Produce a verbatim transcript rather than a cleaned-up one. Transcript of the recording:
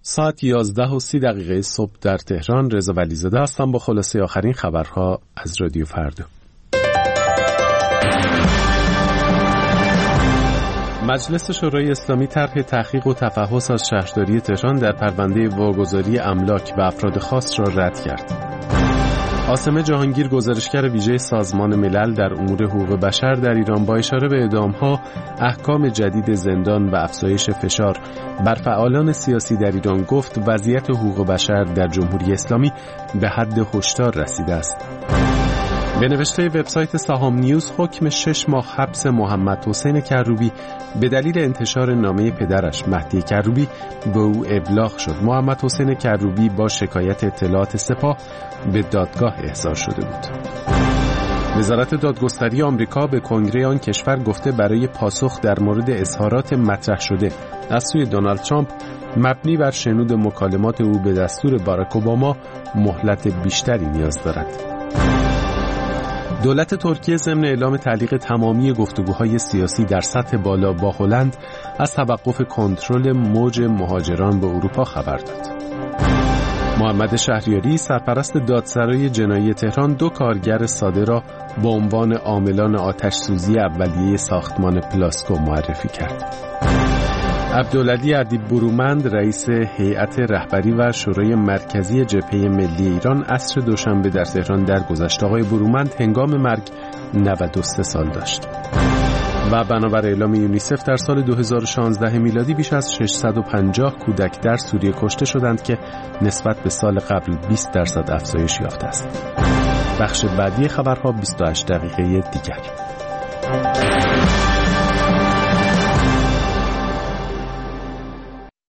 ساعت یازده و سی دقیقه صبح در تهران. رضا ولیزاده هستم با خلاصه آخرین خبرها از رادیو فردا. مجلس شورای اسلامی طرح تحقیق و تفحص از شهرداری تهران در پرونده واگذاری املاک و افراد خاص را رد کرد. عاصمه جهانگیر، گزارشگر ویژه سازمان ملل در امور حقوق بشر در ایران، با اشاره به اعدام‌ها، احکام جدید زندان و افزایش فشار بر فعالان سیاسی در ایران گفت وضعیت حقوق بشر در جمهوری اسلامی به حد هشدار رسیده است. به نوشته وبسایت سهام نیوز، حکم شش ماه حبس محمد حسین کروبی به دلیل انتشار نامه پدرش مهدی کروبی به او ابلاغ شد. محمد حسین کروبی با شکایت اطلاعات سپاه به دادگاه احضار شده بود. وزارت دادگستری آمریکا به کنگره آن کشور گفته برای پاسخ در مورد اظهارات مطرح شده از سوی دونالد ترامپ مبنی بر شنود مکالمات او به دستور باراک اوباما مهلت بیشتری نیاز دارد. دولت ترکیه ضمن اعلام تعلیق تمامی گفتگوهای سیاسی در سطح بالا با هلند از توقف کنترل موج مهاجران به اروپا خبر داد. محمد شهریاری، سرپرست دادسرای جنایی تهران، دو کارگر ساده را به عنوان عاملان آتش‌سوزی اولیه ساختمان پلاسکو معرفی کرد. عبدالعلی ادیب برومند، رئیس هیئت رهبری و شورای مرکزی جبهه ملی ایران، عصر دوشنبه در تهران درگذشت. آقای برومند هنگام مرگ نود و سه سال داشت. و بنابر اعلام یونیسف در سال دو هزار و شانزده میلادی بیش از ششصد و پنجاه کودک در سوریه کشته شدند که نسبت به سال قبل بیست درصد افزایش یافته است. بخش بعدی خبرها بیست و هشت دقیقه دیگر.